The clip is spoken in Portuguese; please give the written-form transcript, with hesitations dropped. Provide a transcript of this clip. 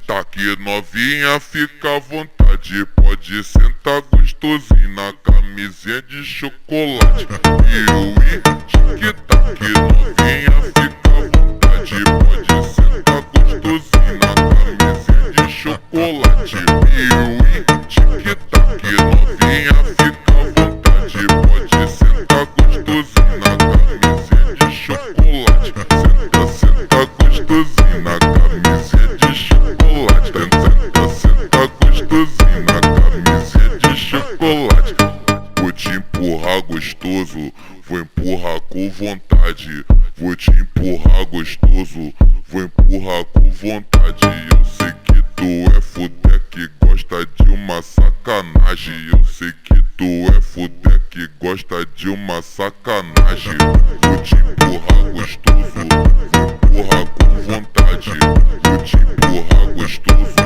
tic-tac, novinha, fica à vontade. Pode sentar gostosinho na camisinha de chocolate. Tic-tac, novinha, fica à vontade. Pode sentar gostosinho na camisinha de chocolate. Tic-tac, novinha, fica à vontade. Pode sentar gostosinho na camisinha de chocolate. Senta gostosinho na camisinha de chocolate. Senta gostosinho na camisinha de chocolate. Vou te empurrar gostoso, vou empurrar com vontade. Vou te empurrar gostoso, vou empurrar com vontade. Eu sei que tu é fudé que gosta de uma sacanagem. Eu sei que tu é fudé que gosta de uma sacanagem. Vou te empurrar gostoso, vou empurrar com vontade. Vou te empurrar gostoso,